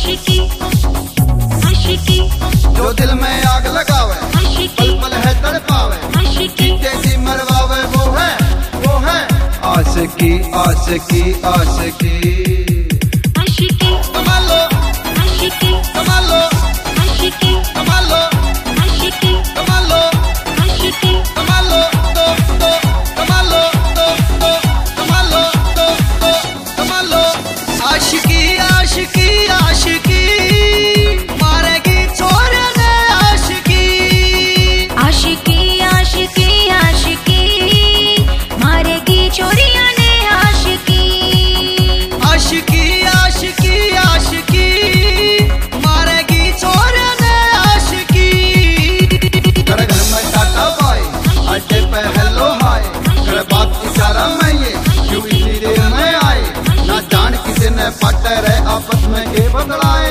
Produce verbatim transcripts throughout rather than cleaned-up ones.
आशिकी आशिकी जो दिल में आग लगावे, पल पल है तड़पावे, तेजी मरवावे, वो है वो है आशिकी आशिकी आशिकी आशिकी कमालो आशिकी कमालो आशिकी कमालो आशिकी कमालो आशिकी कमालो तो तो कमालो तो तो कमालो तो तो कमालो आशिकी आशिकी आशिकी मारेगी छोरे ने आशिकी आशिकी आशिकी आशिकी मारेगी चोरियां ने आशिकी आशिकी आशिकी आशिकी मारेगी छोरे ने आशिकी कर घर में टाटा बाय अड्डे पे हेलो हाय कर बात इशारा में ये क्यों इतनी देर में आए ना जान किसी ने पट रहे आपस में के बदलाए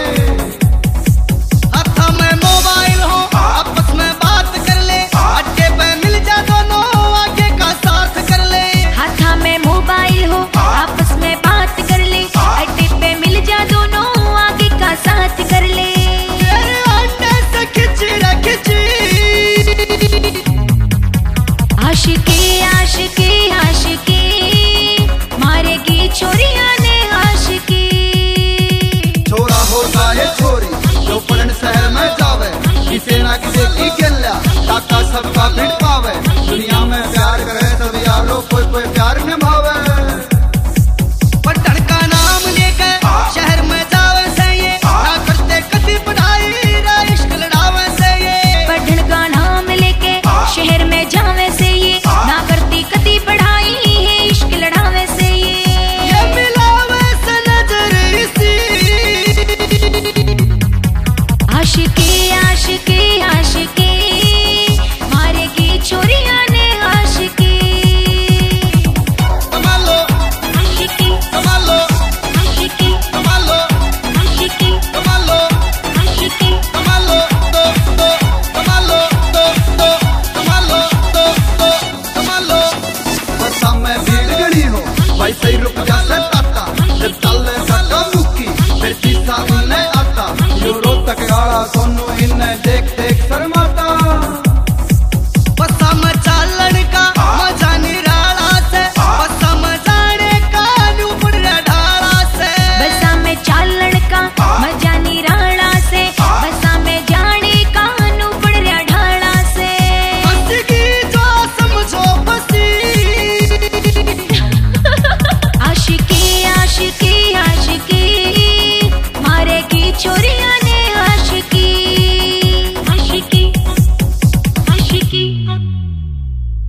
हाथा में मोबाइल हो आपस में बात कर ले अड्डे पे मिल जा दोनों आगे का साथ कर ले हाथा में मोबाइल हो आपस में बात कर ले अड्डे पे मिल जा दोनों आगे का साथ कर ले तेरे अड्डे से खिंची रे खिंची आशिकी आशिकी आशिकी मारेगी चोरियां ने आशिकी छोरा होता है छोरी जो पढ़न शहर में जावे किसे ना किसे की गल्या टाका सबका भिड़ पावे